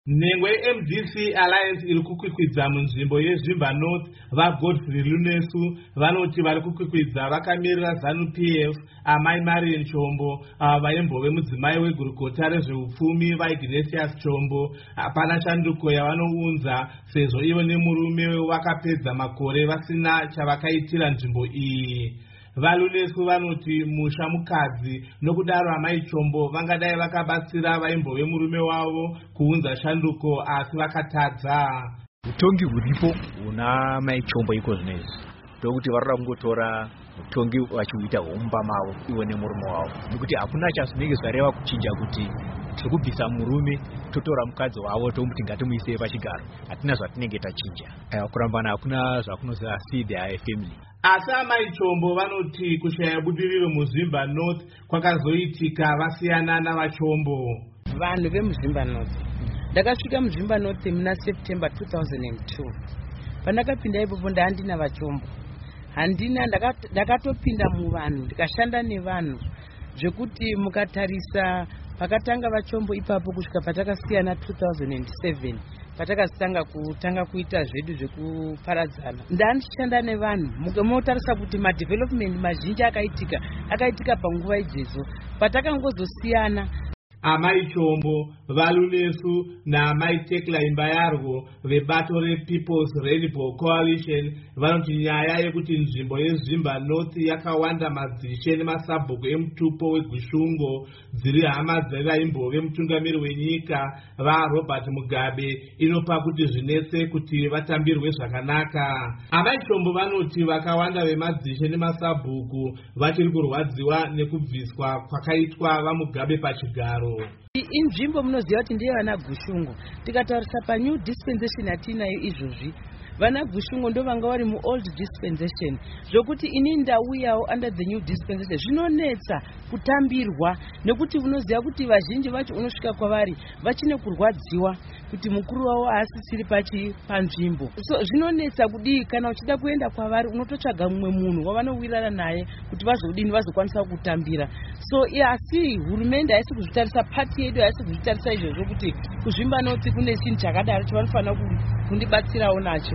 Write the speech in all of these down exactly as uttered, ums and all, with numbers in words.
Nengwe M D C Alliance iri kukwikwidza munzvimbo yeZvimba North vaGodfrey Lunesu vanoti vari kukwikwidza vakamirira ZANU P F amai Marian Chombo vaimbove mudzimai wegurukota rezveupfumi vaIgnatius Chombo. Hapana chanduko yavanounza sezvo ivo nemurume vakapedza makore vasina chavakaitira nzvimbo iyi. VaLunesu vanoti musha mukadzi nokudaro amai Chombo vangadai vakabatsira vaimbove murume wavo kuunza shanduko asi vakatadza. Utongi huripo una mai Chombo iko zvinezvi ndokuti varora kungotora utongi vachiuita homba mavo ivo nemurume wavo, nekuti hakuna chazvinenge zvareva kuchinja kuti tiri kubvisa murume totora mukadzi wavo tomuti ngatimuisei pachigaro. Hatina zvatinenge tachinja, kurambana hakuna zvakunoziva see their family. Asi amai Chombo vanoti kushaya budiriro muZvimba North kwakazoitika vasiyana navaChombo. Vanhu vemuZvimba North ndakasvika muZvimba North muna September two thousand two. Pandakapinda ipopo ndaandina vaChombo, handina ndakatopinda muvanhu ndikashanda nevanhu zvekuti mukatarisa pakatanga vaChombo ipapo kusvika patakasiyana two thousand seven patakatanga kutanga kuita zvedu zvekuparadzana. Ndandichishanda nevanhu mukamotarisa kuti madevelopment mazhinji akaitika akaitika panguva idzedzo patakangozosiyana. Amai Chombo, VaLunesu naamai Tekla Imbayarwo vebato rePeople's Rainbow Coalition vanoti nyaya yekuti nzvimbo yeZvimba North yakawanda madzishe nemasabhuku emutupo weGushungo dziri hama dzevaimbove mutungamiri wenyika vaRobert Mugabe inopa kuti zvinetse kuti vatambirwe zvakanaka. Amai Chombo vanoti vakawanda vemadzishe nemasabhuku vachiri kurwadziwa nekubviswa kwakaitwa vaMugabe pachigaro. Inzvimbo munoziva kuti ndiye vana Gushungo. Tikatarisa pa new dispensation yatinayo izvozvi vana Gushungo ndo vanga vari mu old dispensation, zvokuti ini ndauyawo under the new dispensation zvinonetsa kutambirwa nekuti unoziva kuti vazhinji vacho unosvika kwavari vachine kurwadziwa kuti mukuru wavo haasisiri pachi panzvimbo. So zvinonetsa kudii kana uchida kuenda kwavari unototsvaga mumwe munhu wavanowirana naye kuti vazodini vazokwanisa kutambira. So asi hurumende haisi kuzvitarisa, pati yedu haisi kuzvitarisa izvozvo kuti kuZvimba North kune chinhu chakadaro chavanofanira kundibatsirawo nacho.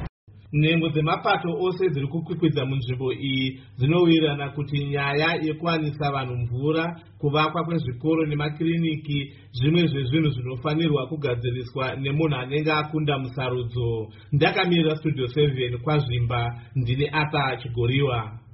Nhengo dzemapato ose dziri kukwikwidza munzvimbo iyi dzinowirirana kuti nyaya yekuwanisa vanhu mvura, kuvakwa kwezvikoro nemakiriniki zvimwe zvezvinhu zvinofanirwa kugadziriswa nemunhu anenge akunda musarudzo. Ndakamirira Studio seven kwaZvimba, ndine Arthur Chigoriwa.